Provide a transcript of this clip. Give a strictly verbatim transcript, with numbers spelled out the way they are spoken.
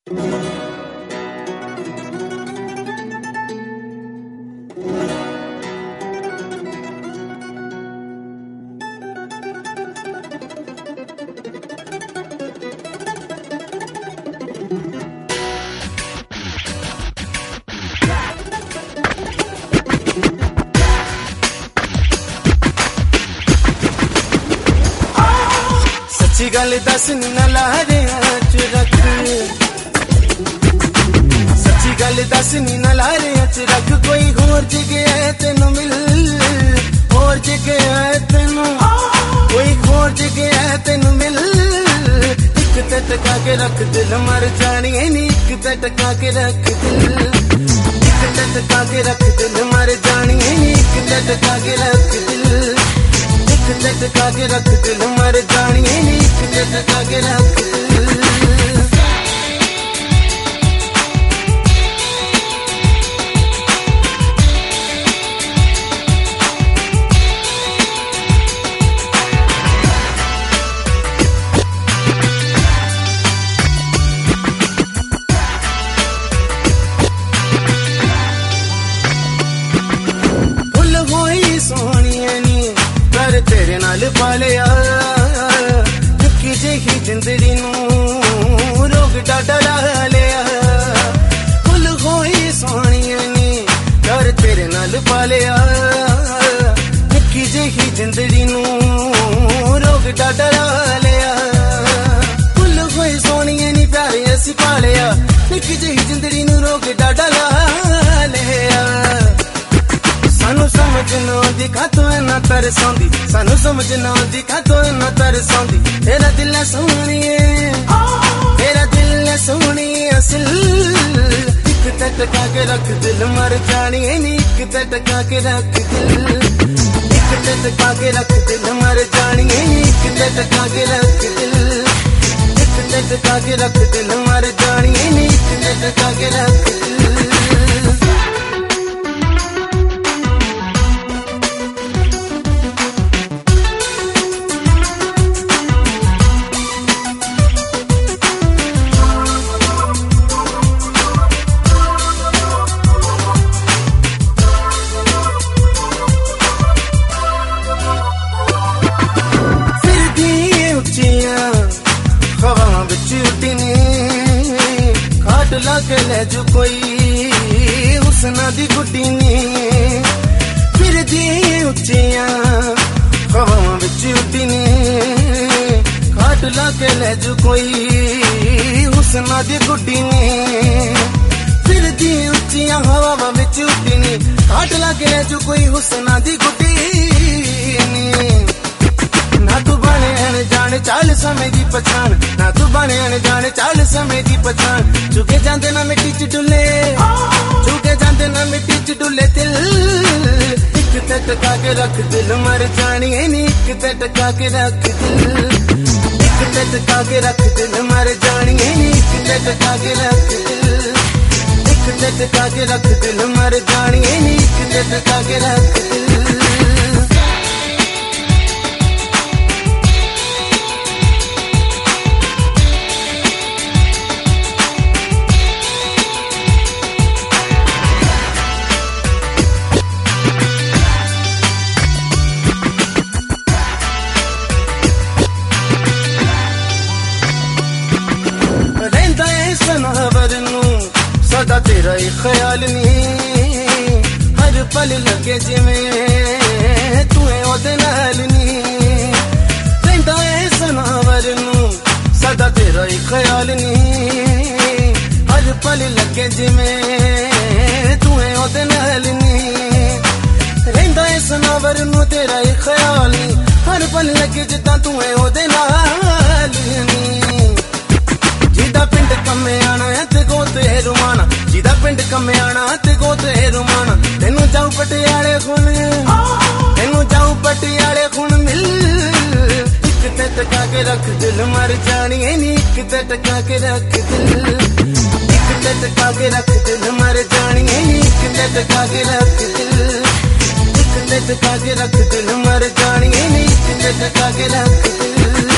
सच्ची गल दस नी ना लारियां च रख, सच्ची गल दस नी ना लारियां च रख, कोई होर जगह है तेनू मिल, होर जगह है तेनू, कोई होर जगह है तेनू मिल। एक ते टका के रख दिल मर जानी नी, एक ते टका के रख दिल, एक ते टका के रख दिल मर जानी नी, एक ते टका के रख दिल, एक ते टका के रख दिल मर जानी नी, एक ते टका के रख दिल। फुल होई सोहणिया नी पर तेरे नाल पालिया, निक्की जेही जिंदड़ी नू रोग डाडा ला लिया। फुल होई सोहणिया नी पर तेरे नाल पालिया, निक्की जेही जिंदड़ी नू रोग डाडा ला लिया। फुल होई सोहणिया नी प्यारे असी पालिया, निक्की जेही जिंदड़ी नू रोग डाडा ला लिया। सानू समझ ना आंदी कातों इन्ना तरसौंदी, सानू समझ ना आंदी कातों इन्ना तरसौंदी। तेरा दिल है सोहणिए, तेरा दिल है सोहणिए असल, एक ते टका के रख दिल मर जानी नी, एक ते टका के रख दिल, एक ते टका के रख दिल मर जानी नी, एक ते टका के रख दिल, एक ते टका के रख दिल मर जानी नी, एक ते टका के रख दिल। हवा बिच उठनी खाट लाके ले जू कोई हुस्ना दी गुड्डी नी, फिर दी उच्चिया हवा बिच उठनी खाट लाके ले जू कोई हुस्ना दी गुड्डी नी, फिर दी उच्चिया हवा बिच उठनी खाट लाके ले जू कोई हुस्ना दी गुड्डी नी। ना तू बने अनजान चाल समय दी पछाण, ना तू बने अनजान चाल समय दी पछाण। चुके जांदे ना मिट्टी च डुले, चुके जांदे ना मिट्टी च डुले दिल, एक ते टका के रख दिल मर जानी नी, एक ते टका के रख दिल, एक ते टका के रख दिल मर जानी नी, एक ते टका के रख दिल, एक ते टका के रख दिल मर जानी नी, एक ते टका के रख दिल। सनावर नू सदा तेरा ही ख्याल नी, हर पल लगे जिवें तू है ओदे नाल नी। रहिंदा ऐ सनावर नू सदा तेरा ही ख्याल नी, हर पल लगे जिवें तू है ओदे नाल नी। रहिंदा ऐ सनावर नू तेरा ही ख्याल नी, हर पल लगे जिद्दां तू है ओदे नाल नी। जिदा पिंड कम्मे आना ते गोते रुमाना, जिदा पिंड कम्मे आना ते गोते रुमाना। तेनू जाऊं पटियाले खून, तेनू जाऊं पटियाले खून मिल, एक ते टका के रख दिल मर जानी नी, एक ते टका के रख दिल, एक ते टका के रख दिल मर जानी नी, एक ते टका के रख दिल, एक ते टका के रख दिल मर जानी नी, एक ते टका के रख दिल।